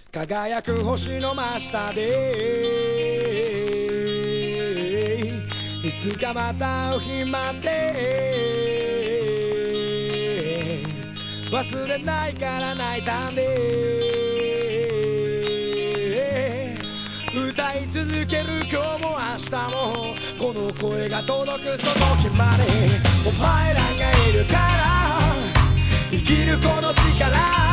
輝く星の真下でいつかまた会う日まで忘れないから泣いたんで歌い続ける今日も明日もこの声が届くその日までお前らがいるから生きるこの力